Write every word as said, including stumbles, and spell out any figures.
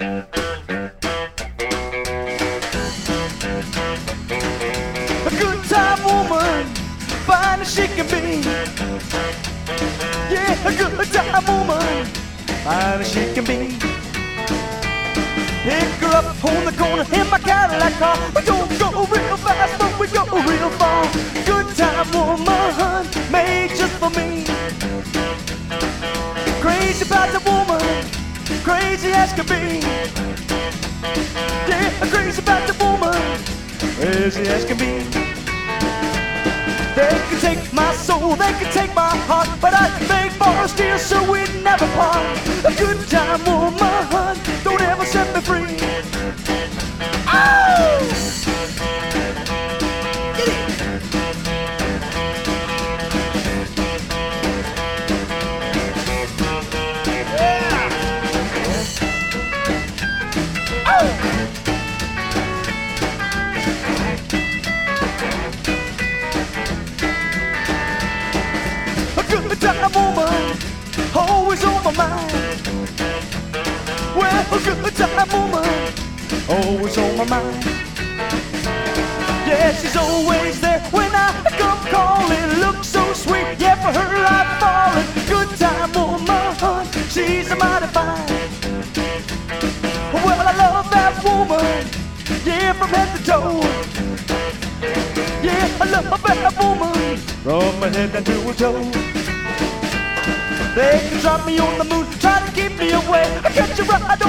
A good time woman, fine as she can be. Yeah, a good time woman, fine as she can be. Pick her up on the corner in my Cadillac car. We don't go real fast, but we go real far. Good time woman, made just for me. Crazy about the woman, crazy as can be. Yeah, crazy about the woman, crazy as can be. They can take my soul, they can take my heart, but I can make for steel so we never part. A good time woman, don't ever set me free. Oh! Get it! Yeah! Oh! A good time woman, always on my mind. Well, a good time woman, always on my mind. Yeah, she's always there when I come calling. Looks so sweet, yeah, for her I'm falling. Good time woman, she's a mighty fine. Well, I love that woman, yeah, from head to toe. Yeah, I love that woman, from my head down to her toe. They can drop me on the moon, try to keep me away. I catch a ride